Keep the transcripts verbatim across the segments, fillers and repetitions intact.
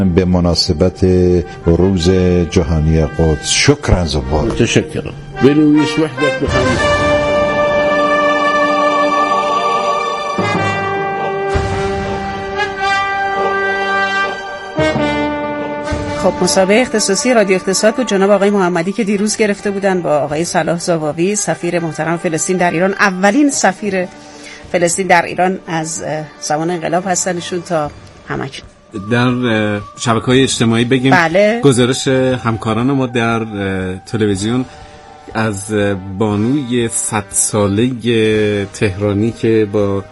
به مناسبت روز جهانی قدس. شکرا زبار. متشکرم. بنویس وحدت بخوانید. خب مسابقه اختصاصی رادیو اقتصاد بود جناب آقای محمدی که دیروز گرفته بودن با آقای صلاح زاواوی سفیر محترم فلسطین در ایران، اولین سفیر فلسطین در ایران از زمان انقلاب هستنشون تا همکنون. در شبکه‌های اجتماعی بگیم بله. گزارش همکاران ما در تلویزیون از بانوی صد ساله تهرانی که با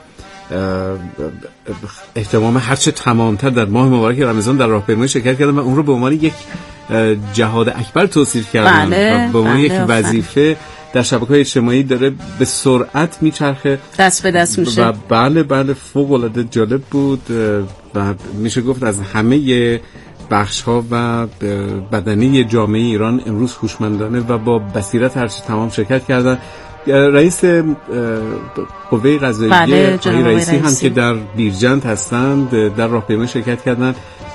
اهتمام هرچه تمامتر در ماه مبارک رمضان در راهپیمایی شرکت کردن و اون رو به عنوان یک جهاد اکبر توصیف کردن بله. و به عنوان بله. یک وظیفه در شبکه‌های اجتماعی داره به سرعت میچرخه، دست به دست میشه و بله بله فوق العاده جالب بود و میشه گفت از همه بخش‌ها و بدنه جامعه ایران امروز هوشمندانه و با بصیرت هرچه تمام شرکت کردن. رئیس قوه قضاییه بله، آقای رئیسی هم رئیسی که در بیرجند هستند در راهپیمایی شرکت کردن.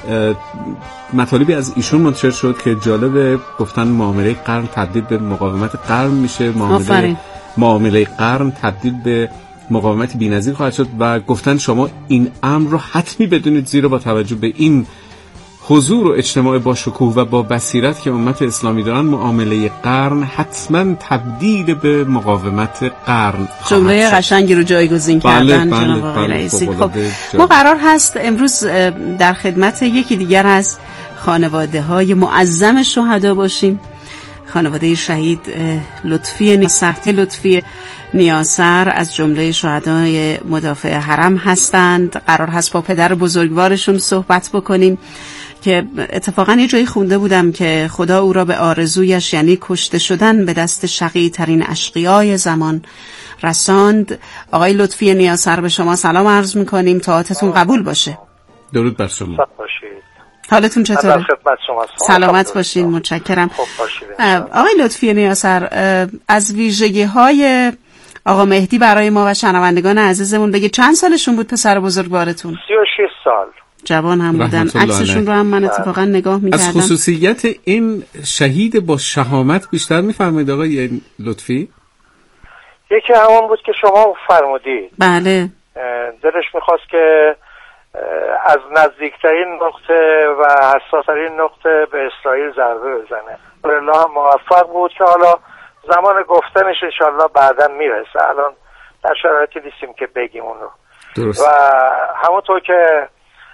مطالبی از ایشون منتشر شد که جالب، گفتن معامله قرن تبدیل به مقاومت قرن میشه، معامله معامله قرن تبدیل به مقاومت بی‌نظیر خواهد شد و گفتن شما این امر رو حتمی بدونید، زیرا با توجه به این حضور و اجتماع با شکوه و با بصیرت که امت اسلامی دارن، معامله قرن حتما تبدیل به مقاومت قرن. جمله قشنگی رو جایگزین کردن بله، جناب بله، آقای بله، رئیسی. خب خب ما قرار هست امروز در خدمت یکی دیگر از خانواده های معظم شهدا باشیم، خانواده شهید لطفی نیاسر. لطفی نیاسر از جمله شهدای مدافع حرم هستند. قرار هست با پدر بزرگوارشون صحبت بکنیم که اتفاقا یه جایی خونده بودم که خدا او را به آرزویش، یعنی کشته شدن به دست شقی ترین اشقیای زمان، رساند. آقای لطفی نیاسر به شما سلام عرض میکنیم، طاعتتون قبول باشه. درود بر شما. حالتون چطوره؟ خدمت شما. سلامت باشین، متشکرم. خوب باشید. آقای لطفی نیاسر، از ویژگی های آقا مهدی برای ما و شنوندگان عزیزمون بگید. چند سالشون بود پسر بزرگوارتون؟ سی و شش سال. جوان هم بودن. عکسشون رو هم من اتفاقا نگاه می‌کردم. از خصوصیت این شهید با شهامت بیشتر می‌فرمایید آقای لطفی؟ یکی همون بود که شما فرمودید. بله. دلش می‌خواست که از نزدیکترین نقطه و حساس‌ترین نقطه به اسرائیل ضربه بزنه. الله هم موفق بود که حالا زمان گفتنش انشالله بعداً میرسه. الان در شرایطی نیستیم که بگیم اون رو. درست. و همونطور که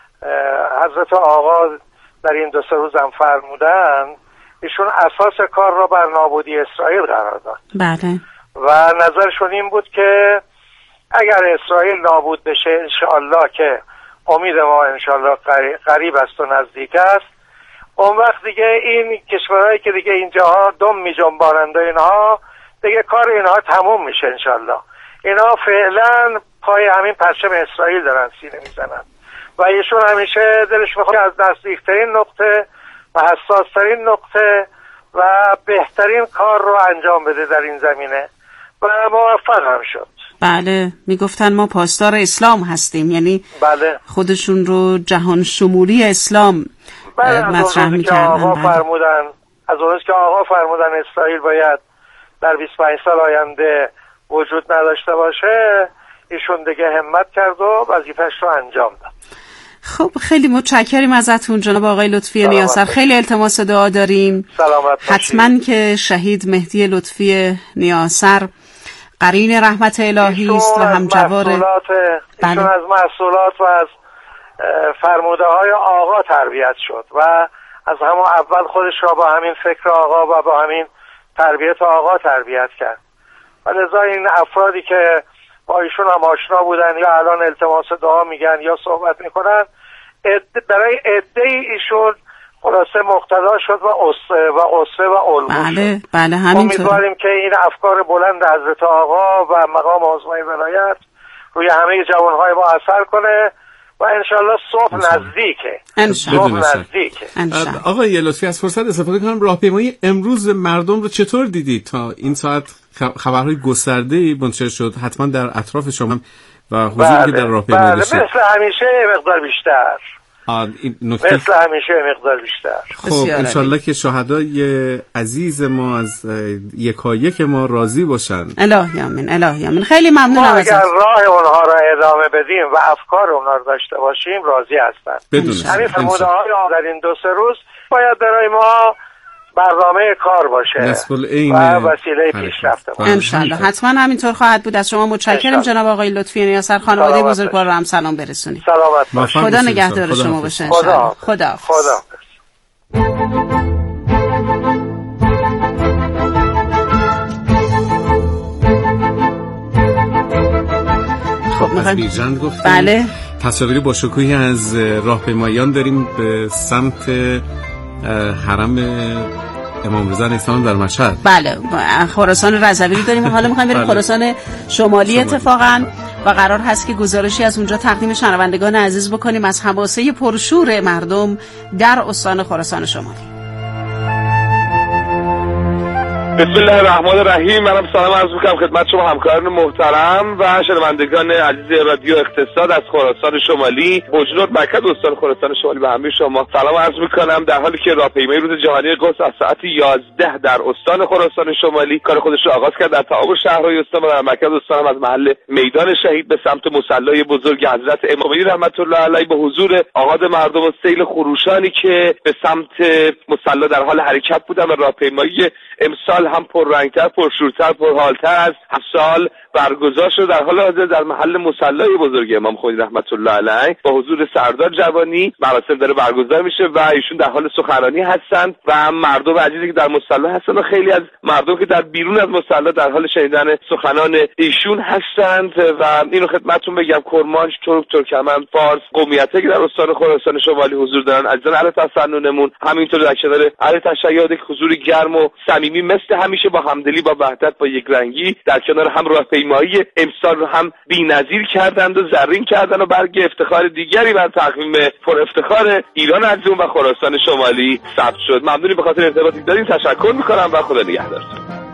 حضرت آقا در این دو سه روز هم فرمودن، ایشون اساس کار را بر نابودی اسرائیل قرار داد. بله. و نظرشون این بود که اگر اسرائیل نابود بشه انشاءالله، که امید ما انشاءالله قریب است و نزدیک است، اون وقت دیگه این کشورهایی که دیگه اینجاها دم می جنبانند و اینها دیگه کار اینها تموم میشه انشاءالله. اینها فعلا پای همین پرچم اسرائیل دارن سینه میزنن و ایشون همیشه دلش میخواد از نزدیکترین نقطه و حساسترین نقطه و بهترین کار رو انجام بده در این زمینه و موفق هم شد. بله، میگفتن ما پاسدار اسلام هستیم، یعنی بله. خودشون رو جهان شمولی اسلام بله. مطرح میکردن. آقا فرمودن از اونست که آقا فرمودن اسرائیل باید در بیست و پنج سال آینده وجود نداشته باشه، ایشون دیگه همت کرد و وظیفه‌اش رو انجام داد. خب خیلی متشکریم ازتون جناب آقای لطفی نیاسر. خیلی التماس دعا داریم سلامت حتما که شهید مهدی لطفی نیاسر قرین رحمت الهی است و همجوار ایشون از محصولات و از فرموده های آقا تربیت شد و از همون اول خودش را با همین فکر آقا و با همین تربیت آقا تربیت کرد و لذا این افرادی که با ایشون هم آشنا بودن یا الان التماس دعا میگن یا صحبت میکنن، برای عده ایشون خلاصه مقتدا شد و اسوه و اسوه و الگو بله شد. بله همینطور. امیدواریم که این افکار بلند حضرت آقا و مقام عظمای ولایت روی همه جوانهای ما اثر کنه و انشالله صبح نزدیکه. انشالله نزدیکه. آقای لطفی از فرصت استفاده کنم، راهپیمایی امروز مردم رو چطور دیدید؟ تا این ساعت خبرهای گسترده‌ای منتشر شد، حتما در اطراف شما و حضوری بله، که در راهپیمایی بله، داشتید. مثل همیشه مقدار بیشتر. نکته مثل همیشه مقدار بیشتر. خب انشالله که شهدای عزیز ما از یکایک ما راضی باشن. الهی آمین، الهی آمین. خیلی ممنونم ازت. اگر راه اونها را ادامه بدیم و افکار اونها را داشته باشیم راضی هستن. همین فرموده های در این دو سه روز باید برای ما برنامه کار باشه و وسیله پیشرفت ما. انشالله حتما همینطور خواهد بود. از شما متشکرم جناب آقای لطفی نیاسر. خانواده بزرگوار رو هم سلام برسونید. سلامت باشید. خدا نگهدار شما باشه. خدا خدا خدا. خب از بیرجند گفتیم. بله. تصاویری با شکوهی از راهپیمایان داریم به سمت حرم امام رضا علیه السلام در مشهد. بله خراسان رضوی داریم. حالا می‌خوایم بریم خراسان شمالی اتفاقا و قرار هست که گزارشی از اونجا تقدیم شنوندگان عزیز بکنیم از حماسه پرشور مردم در استان خراسان شمالی. بسم الله الرحمن الرحیم. منم سلام عرض می‌کنم خدمت شما همکاران محترم و شنوندگان عزیز رادیو اقتصاد از خراسان شمالی. بجنورد مرکز استان خراسان شمالی به همه شما سلام عرض می‌کنم در حالی که راهپیمایی روز جهانی قدس از ساعت یازده در استان خراسان شمالی کار خودش رو آغاز کرد در تعامل شهرهای استان و در مرکز استان از محل میدان شهید به سمت مصلی بزرگ حضرت امامی رحمت الله علیه به حضور آغاز مردم و سیل خروشانی که به سمت مصلی در حال حرکت بودن و راهپیمایی امسال هم پررنگتر، پرشورتر، پرحالتر از هر سال برگزار شد. در حال حاضر در محل مصلی بزرگ امام خمینی رحمت الله علیه با حضور سردار جوانی مراسم داره برگزار میشه و ایشون در حال سخنرانی هستند و مردم عزیزی که در مصلی هستند و خیلی از مردم که در بیرون از مصلی در حال شنیدن سخنان ایشون هستند و اینو خدمتتون بگم کرمانش، ترک، ترکمن، فارس قومیتی که در استان خراسان شمالی حضور دارن عزیزان اهل تسننمون همینطور در کنار اهل تشیع که حضور گرم و صمیمی مثل همیشه با همدلی با وحدت با یک رنگی در کنار هم راهپیمایی امسال رو هم بی‌نظیر کردند و زرین کردند و برگ افتخار دیگری بر تقویم پر افتخار ایران عزیزمون و خراسان شمالی ثبت شد. ممنونی به خاطر ارتباطی دارین. تشکر میکنم و خدا نگهدارتون.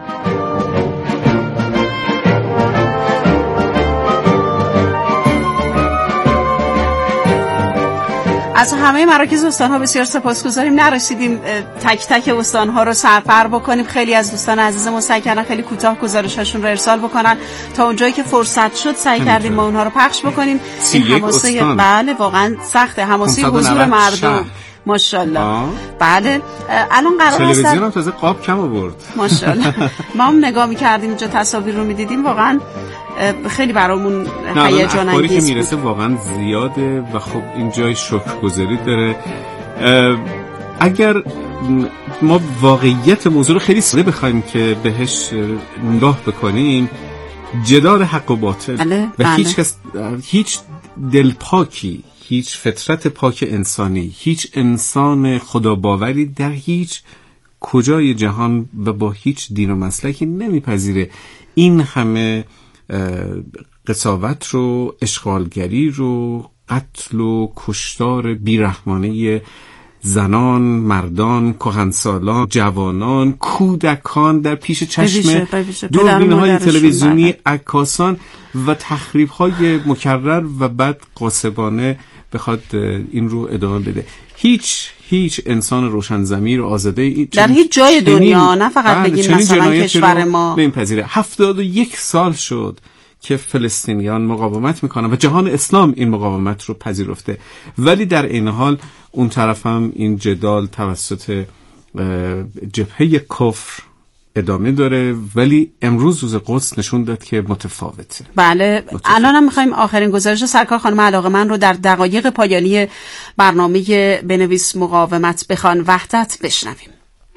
از همه مراکز استان‌ها بسیار سپاسگزاریم. نرسیدیم تک تک استان‌ها رو سرپر بکنیم. خیلی از دوستان عزیزمون سعی کردن خیلی کوتاه گزارشاشون رو ارسال بکنن. تا اونجایی که فرصت شد سعی کردیم ما اونها رو پخش بکنیم. این حماسه بله واقعا سخته. حماسه حضور مردم ماشاءالله. بله الان قرار است تلویزیون هم تازه قاب کم آورد ماشاءالله. ما هم نگاه می‌کردیم اینجا تصاویر رو می‌دیدیم واقعا خیلی برامون هیجان انگیز که میرسه واقعا زیاده و خب این جای شکرگزاری داره. اگر ما واقعیت موضوع رو خیلی ساده بخوایم که بهش نگاه بکنیم جدال حق و باطل بله، و بله. هیچ کس هیچ دلپاکی هیچ فطرت پاک انسانی هیچ انسان خدا باوری در هیچ کجای جهان و با هیچ دین و مسلکی نمیپذیره این همه قساوت رو اشغالگری رو قتل و کشتار بیرحمانه زنان، مردان، کهنسالان، جوانان، کودکان در پیش چشم دوربین‌های تلویزیونی، عکاسان و تخریب‌های مکرر و بعد قاسبانه بخواد این رو ادامه بده. هیچ هیچ انسان روشن ضمیر و آزاده در هیچ جای دنیا نه فقط بگیم مثلا کشور ما نمی‌پذیره. هفتاد و یک سال شد که فلسطینیان مقاومت میکنن و جهان اسلام این مقاومت رو پذیرفته، ولی در این حال اون طرف هم این جدال توسط جبهه کفر ادامه داره، ولی امروز روز قدس نشون داد که متفاوته. بله الان هم میخوایم آخرین گزارش سرکار خانم علاقه‌مند رو در دقایق پایانی برنامه بنویس مقاومت بخوان وحدت بشنویم.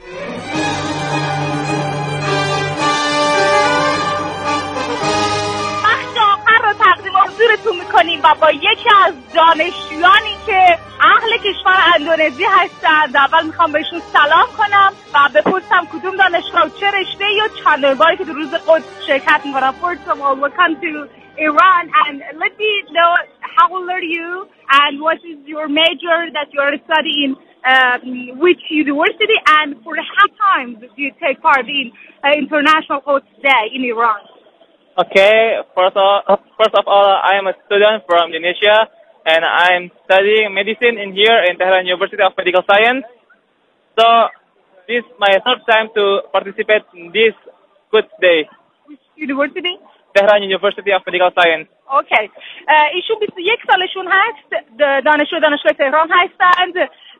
حضورتون میکنیم و با یکی از دانشجویانی که اهل کشور اندونزی هستند اول میخوام بهشون سلام کنم و بپرسم کدوم دانشگاه و چه رشته یا چند باری که در روز قدس شرکت میکنم. First of all, welcome to Iran and let me know how old are you and what is your major that you are studying uh, which university and for how times do you take part in uh, International Quds Day in Iran? Okay, first of, first of all, I am a student from Indonesia, and I'm studying medicine in here in Tehran University of Medical Science. So this is my third time to participate in this good day. Which university? Tehran University of Medical Science. اوکی. ایشون بیست و یک سالشون هست، دانشجو دانشگاه تهران هستند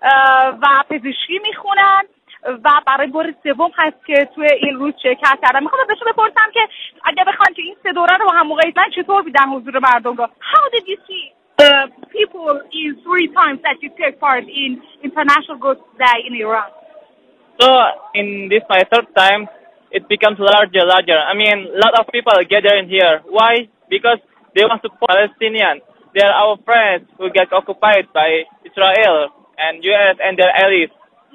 و پزشکی میخونن و برای بار سوم هست که توی این روز شرکت کردن. میخوام ازشون بپرسم که اگه بخوان که این سه دوره رو با هم مقایسه کنن چطور دیدن حضور مردم رو؟ How did you see the people in three times that you take part in International Goods Day in Iran? So in this my third time, it becomes larger, larger. I mean, a lot of people gather in here. Why? Because they want to support Palestinians. They are our friends who get occupied by Israel and U S and their allies.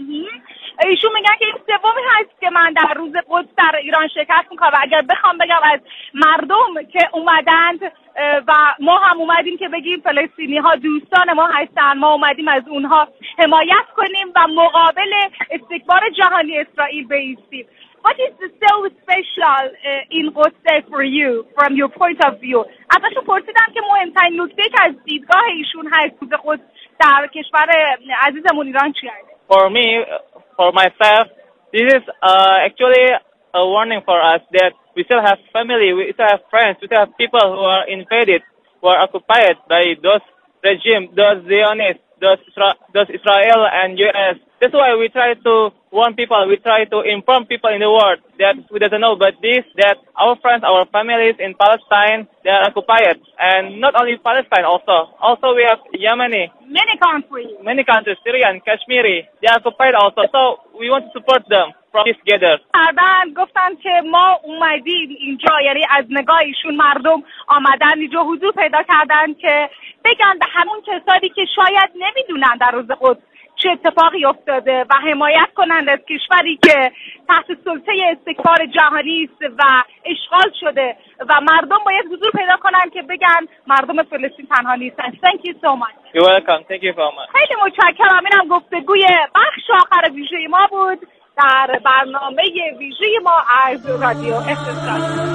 ایشون میگن که این سومی هست که من در روز قدس در ایران شرکت میکنم و اگر بخوام بگم از مردم که اومدند و ما هم اومدیم که بگیم فلسطینی ها دوستان ما هستن، ما اومدیم از اونها حمایت کنیم و مقابل استکبار جهانی اسرائیل بایستیم. What is so special uh, in Quds Day for you, from your point of view? ازشون پرسیدم که مهمترین نکته که از دیدگاه ایشون هست روز قدس در کشور عزیزمون ایران چی هست؟ For me, for myself, this is uh, actually a warning for us that we still have family, we still have friends, we still have people who are invaded, who are occupied by those regimes, those Zionists, those, those Israel and U S. That's why we try to warn people, we try to inform people in the world that we doesn't know, but this, that our friends, our families in Palestine, they are occupied. And not only Palestine also. Also we have Yemeni. Many countries. Many countries, Syrian, Kashmiri, they are occupied also. So we want to support them from this gather. بعدن گفتن که ما اومدیم اینجا، یعنی از نگاه ایشون مردم آمدن اینجا حضور پیدا کردن که بگن به همون کسانی که شاید نمیدونن در روز قدس چه اتفاقی افتاده و حمایت کنند از کشوری که تحت سلطه استکبار جهانی است و اشغال شده و مردم باید حضور پیدا کنند که بگن مردم فلسطین تنها نیستن. Thank you so much. You're welcome. Thank you so much. خیلی متشکرم. اینم گفتگوی بخش آخر ویژه ما بود در برنامه ویژه ما از رادیو اقتصاد.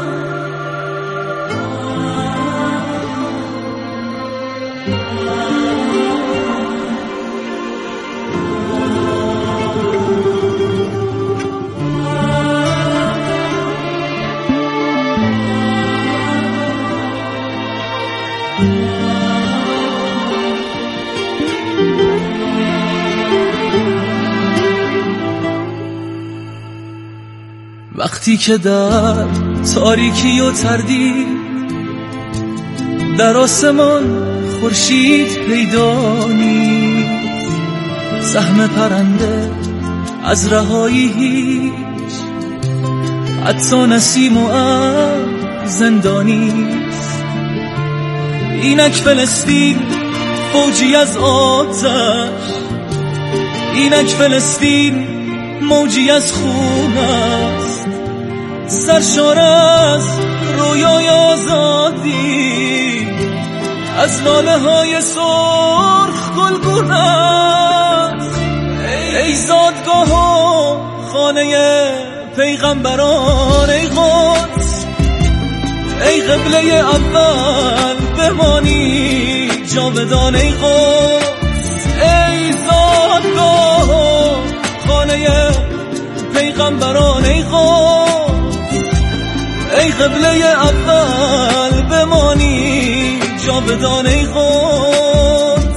وقتی که در تاریکی و تردید در آسمان خورشید پیدا نیست، سهم پرنده از رهایی هیچ حتی نسیم و ابر زندانیست. اینک فلسطین فوجی از آتش، اینک فلسطین موجی از خون است، سرشار از رویای آزادی، از لاله های سرخ گلگون است. ای زادگاه و خانه پیغمبران، ای قدس، ای قبله اول بمانی جاودان، ای قدس، ای زادگاه و خانه پیغمبران، ای قدس، ای قبله اول بمانی جاودان، ای قدس.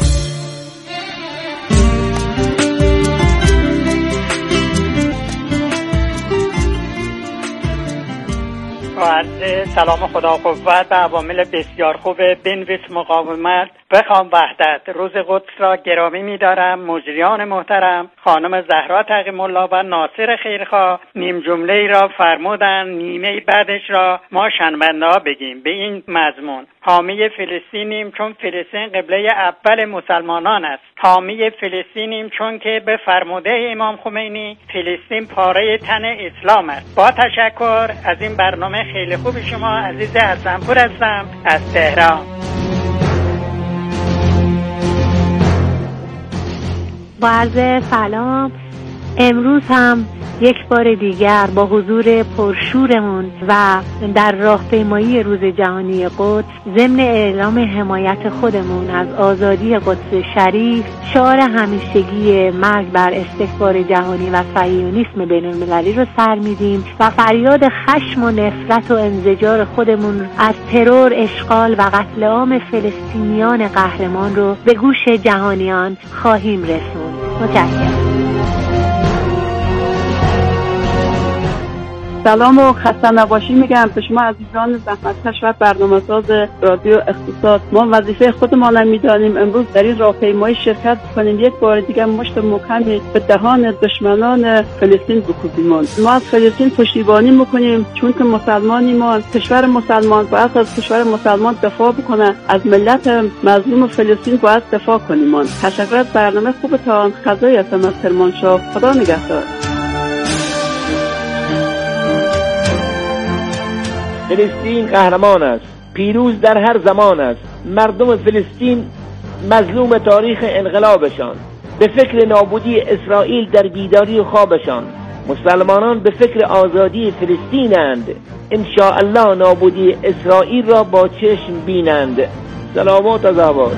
عرض سلام خدا قوت و عوامل بسیار خوب بنویس مقاومت بخوام وحدت. روز قدس را گرامی می‌دارم. مجریان محترم خانم زهرا تقی‌الله و ناصر خیرخواه نیم جمله ای را فرمودند، نیمه بعدش را ما شنونده‌ها بگیم به این مضمون: حامی فلسطینیم چون فلسطین قبله اول مسلمانان است. حامی فلسطینیم چون که به فرموده امام خمینی فلسطین پاره تن اسلام است. با تشکر از این برنامه خیلی خوب شما. عزیز حسنپور هستم از تهران. با عرض سلام امروز هم یک بار دیگر با حضور پرشورمون و در راهپیمایی روز جهانی قدس ضمن اعلام حمایت خودمون از آزادی قدس شریف، شعار همیشگی مرگ بر استکبار جهانی و صهیونیسم بین المللی رو سر میدیم و فریاد خشم و نفرت و انزجار خودمون از ترور، اشغال و قتل عام فلسطینیان قهرمان رو به گوش جهانیان خواهیم رسوند. متشکرم. سلام و خسته نباشی میگم به شما عزیزان زحمتکش و برنامه‌ساز رادیو اقتصاد. ما وظیفه خودمان را می‌دانیم امروز در این راهپیمایی شرکت کنیم، یک بار دیگه مشت محکمی به دهان دشمنان فلسطین بکوبیم. ما از فلسطین پشتیبانی میکنیم چون که مسلمانیم، ما کشور مسلمان باید از کشور مسلمان دفاع بکنه، از ملت مظلوم فلسطین باید دفاع کنیم. تشکر از برنامه خوبتان. خدای هستم از کرمانشاه. خدا نگهدار. فلسطین قهرمان است، پیروز در هر زمان است. مردم فلسطین مظلوم تاریخ انقلابشان، به فکر نابودی اسرائیل در بیداری و خوابشان. مسلمانان به فکر آزادی فلسطینند، انشاءالله نابودی اسرائیل را با چشم بینند. سلامات از آباد.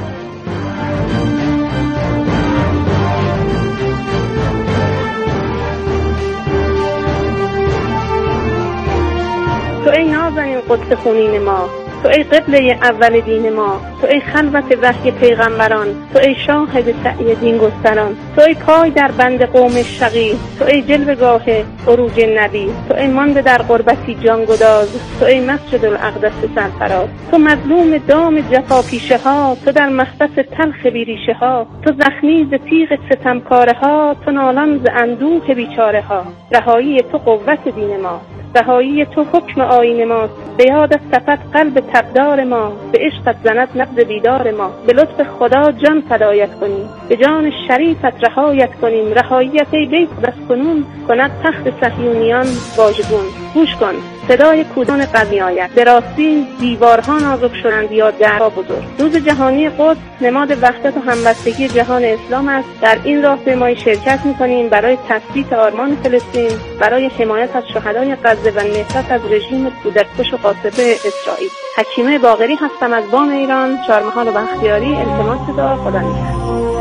تو ای نازنین قدس خونین ما، تو ای قبله اول دین ما، تو ای خلوت وحی پیغمبران، تو ای شاهد سعی دین گستران، تو ای پای در بند قوم شقی، تو ای جلوگاه عروج نبی، تو ای مانده در غربتی جانگداز، تو ای مسجد الاقدس سرفراز، تو مظلوم دام جفا پیشه ها، تو در محبس تلخ بیریشه ها، تو زخمی ز تیغ ستمکاره ها، تو نالان ز اندوه بیچاره ها. رهایی تو قوت دین ما، رهایی تو حکم آیین ماست. به یاد صفت قلب تبدار ما، به عشقت زند نبض بیدار ما. به لطف خدا جان فدایت کنیم، به جان شریفت رهایت کنیم. رهاییت ای بیت بس کنون، کند تخت صهیونیان واژگون. گوش کن صدای کودان قوی آید، به راستی دیوارها نازک شدند یا درها بزرگ. روز جهانی قدس نماد وحدت و همبستگی جهان اسلام است. در این راهپیمایی شرکت می‌کنیم برای تثبیت آرمان فلسطین، برای حمایت از شهدای غزه و نفرت از رژیم کودککش و غاصب اسرائیل. حکیمه باقری هستم از بام ایران، چهارمحال و بختیاری. التماس دعا. خدا نگهدار.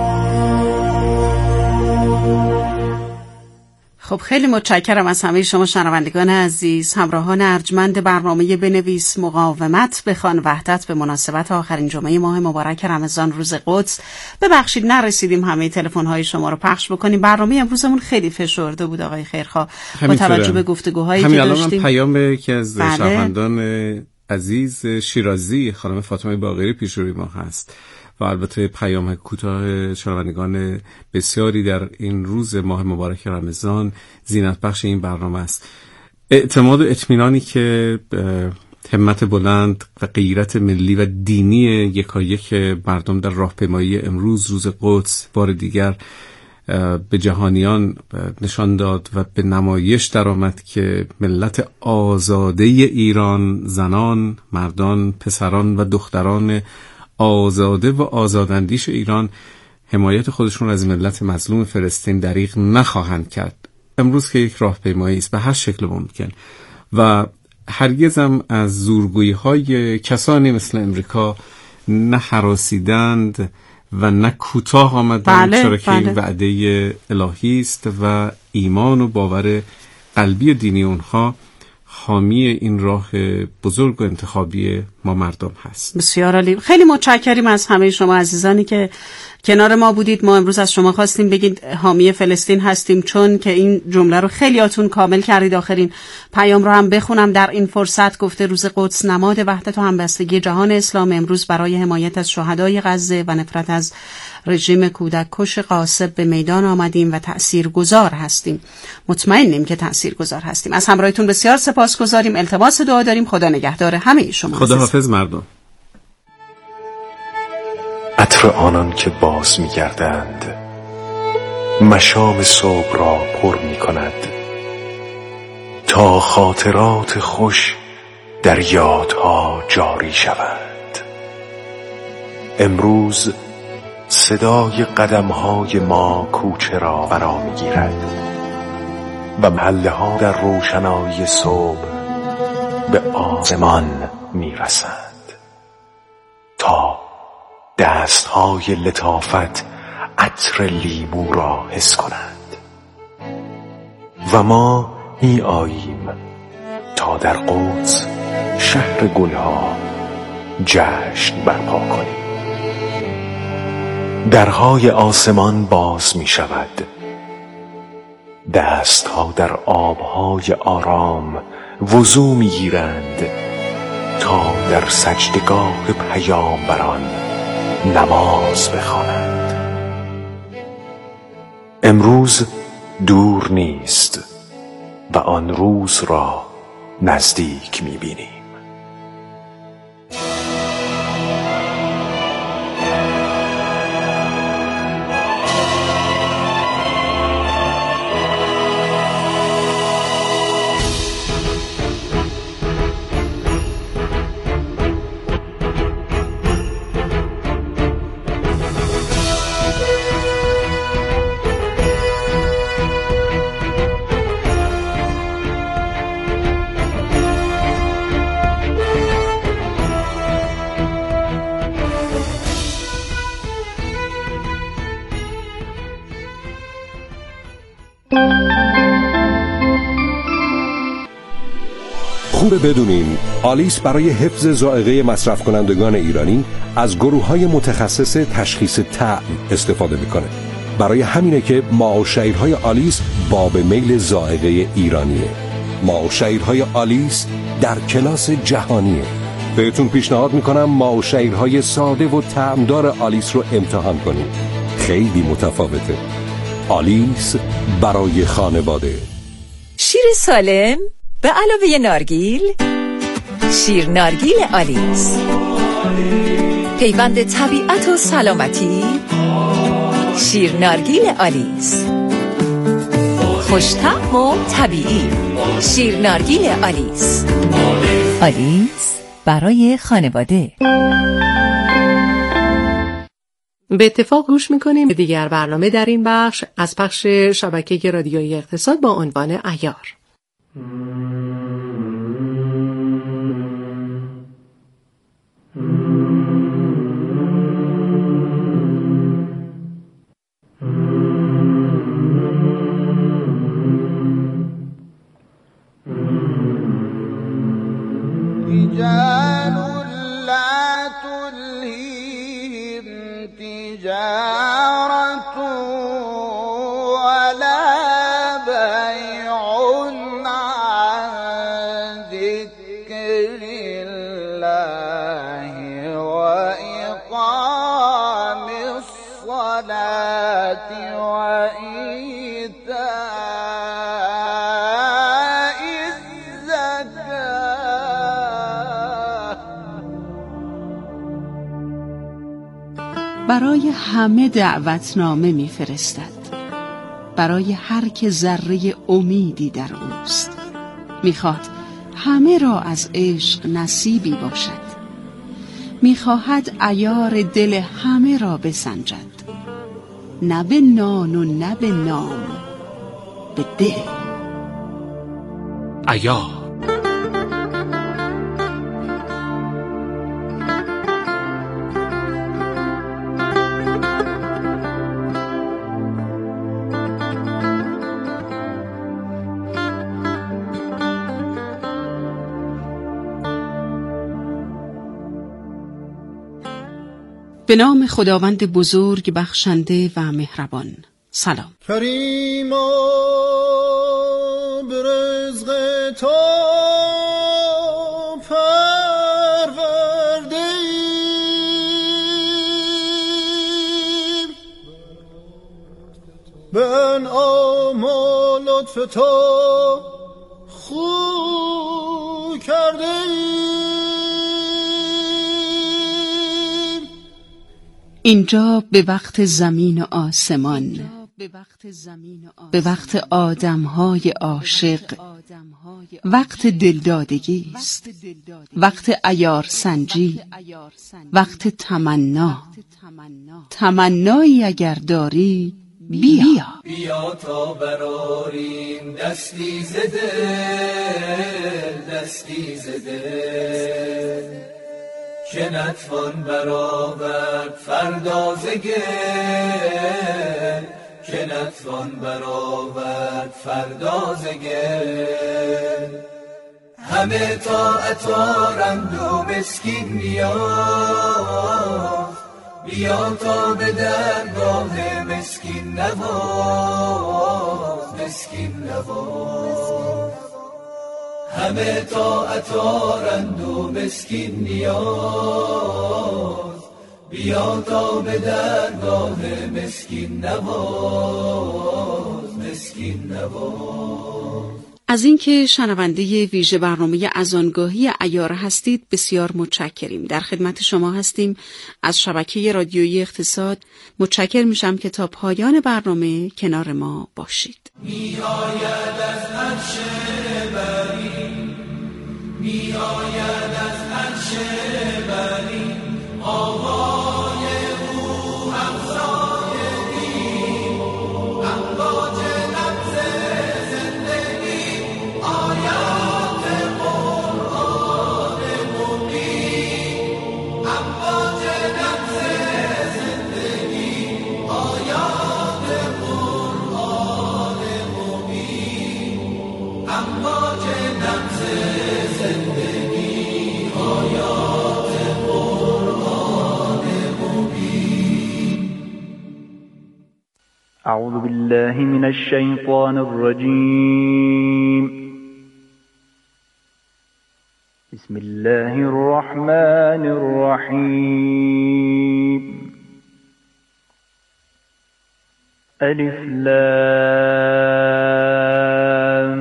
خب خیلی متشکرم از همه شما شنوندگان عزیز، همراهان ارجمند برنامه بنویس مقاومت بخوان وحدت به مناسبت آخرین جمعه ماه مبارک رمضان روز قدس. ببخشید نرسیدیم همه تلفن‌های شما رو پخش بکنیم. برنامه امروزمون خیلی فشرده بود آقای خیرخواه با توجه به گفتگوهایی که داشتیم. همین الان پیام یکی از شنوندگان عزیز شیرازی خانم فاطمه باقری پیش روی ما هست و البته پیام کوتاه شنوندگان بسیاری در این روز ماه مبارک رمضان زینت بخش این برنامه است. اعتماد و اطمینانی که همت بلند و غیرت ملی و دینی یکایک مردم در راهپیمایی امروز روز قدس بار دیگر به جهانیان نشان داد و به نمایش درآمد که ملت آزاده ایران، زنان، مردان، پسران و دختران آزاده و آزاداندیش ایران حمایت خودشون از ملت مظلوم فلسطین دریغ نخواهند کرد. امروز که یک راهپیمایی است به هر شکل ممکن و هرگزم از زورگویی های کسانی مثل امریکا نه هراسیدند و نه کوتاه آمدند. بله، چرا که بله. این وعده الهی است و ایمان و باور قلبی و دینی اونها حامی این راه بزرگ و انتخابی ما مردم هست. بسیار عالی. خیلی متشکریم از همه شما عزیزانی که کنار ما بودید. ما امروز از شما خواستیم بگید حامی فلسطین هستیم، چون که این جمله رو خیلیاتون کامل کردید. آخرین پیام رو هم بخونم در این فرصت. گفته روز قدس نماد وحدت و همبستگی جهان اسلام. امروز برای حمایت از شهدای غزه و نفرت از رژیم کودککش غاصب به میدان آمدیم و تأثیرگذار هستیم. مطمئنیم که تأثیرگذار هستیم. از همراهیتون بسیار سپاسگزاریم. التماس دعا داریم. خدا نگهدار همه شما. خدا حافظ مردم. عطر آنان که باز می گردند مشام صبح را پر می کند تا خاطرات خوش در یادها جاری شود. امروز صدای قدم‌های ما کوچه را فرا می‌گیرد. و محله ها در روشنایی صبح به آسمان می رسند تا دست های لطافت عطر لیمو را حس کنند و ما می آییم تا در قدس شهر گلها جشن برپا کنیم. درهای آسمان باز می شود، دستها در آبهای آرام وضو می گیرند تا در سجدگاه پیامبران نماز بخوانند. امروز دور نیست و آن روز را نزدیک می بینیم. خوبه بدونین آلیس برای حفظ ذائقه مصرف کنندگان ایرانی از گروه‌های متخصص تشخیص طعم استفاده میکنه. برای همینه که ماء و شعیرهای آلیس باب میل ذائقه ایرانیه. ماء و شعیرهای آلیس در کلاس جهانیه. بهتون پیشنهاد میکنم ماء و شعیرهای ساده و طعمدار آلیس رو امتحان کنید. خیلی متفاوته. آلیس برای خانواده. شیر سالم به علاوه نارگیل، شیر نارگیل آلیس، پیوند طبیعت و سلامتی. شیر نارگیل آلیس، خوش‌طعم و طبیعی. شیر نارگیل آلیس. آلیس برای خانواده. به اتفاق گوش میکنیم به دیگر برنامه در این بخش از پخش شبکه رادیویی اقتصاد با عنوان عیار. رجال لا تلهيهم تجارة ولا بيع عن ذكر الله وإقام الصلاة وإيتاء الزكاة. برای همه دعوتنامه میفرستد، برای هر که ذره امیدی در اوست. میخواد همه را از عشق نصیبی باشد، میخواهد عیار دل همه را بسنجد، نه به نان و نه به نام، به دل. عیار. به نام خداوند بزرگ بخشنده و مهربان. سلام. کریما به رزق تو پرورده ایم، به انعام و لطف تو خو کرده ایم. اینجا به وقت زمین و آسمان، به وقت آدم‌های عاشق، وقت دلدادگی است، وقت عیار سنجی، وقت تمنا. تمنایی اگر داری بیا بیا تا براریم دست دستی زده دستی زده که نتوان برآورد فردا ز گل که نتوان برآورد فردا ز گل همه طاعت آرند و مسکین نیاز بیا تا به درگاه مسکین نواز مسکین نواز همه طاعت آرند و مسکین نیاز بیا تا به درگاه مسکین نواز مسکین نواز. از اینکه شنونده ویژه برنامه اذانگاهی عیار هستید بسیار متشکریم. در خدمت شما هستیم از شبکه رادیویی اقتصاد. متشکر میشم که تا پایان برنامه کنار ما باشید. می آید از عرش بری می آید از عرش بری آوای او همسای دین امواج نبض زندگی آیات قرآن مبین امواج نبض زندگی آیات قرآن مبین امواج نبض زندگی آیات قرآن مبین. أعوذ بالله من الشيطان الرجيم. بسم الله الرحمن الرحيم. ألف لام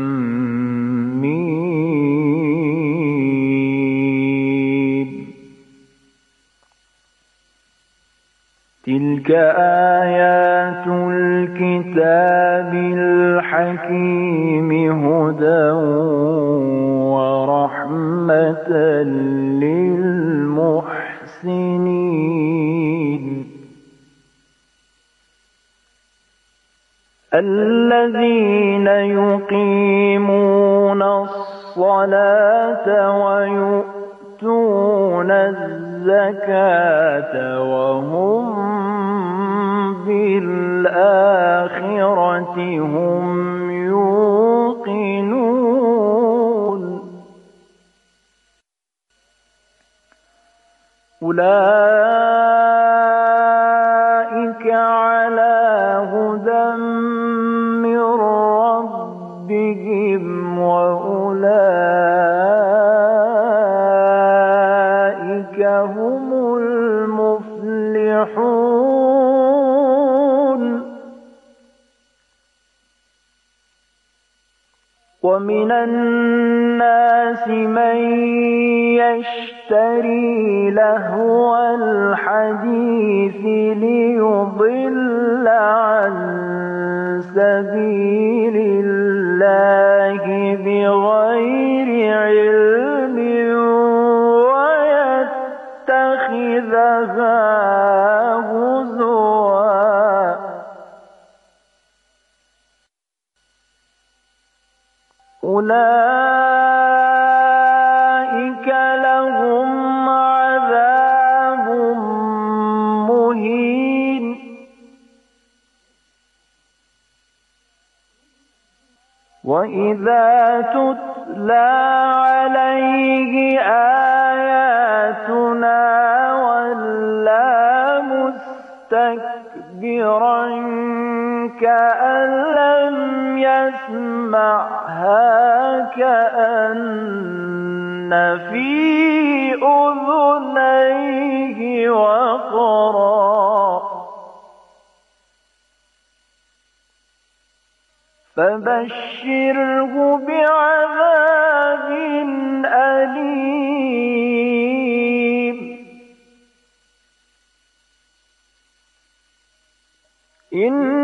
ميم. تلك آيات الكتاب الحكيم هدى ورحمة للمحسنين الذين يقيمون الصلاة ويؤتون الزكاة وهم بالآخرة هم يوقنون أولئك على هدى من ربهم وأولئك هم المفلحون. ومن الناس من يشتري لهو الحديث ليضل عن سبيل الله بغير علم ويتخذها هزوا أولئك لهم عذاب مهين. وإذا تتلى عليه آياتنا ولى مستكبرا كأن لم يسمعها كأن في أذنيه وقرا فبشره بعذاب أليم. إن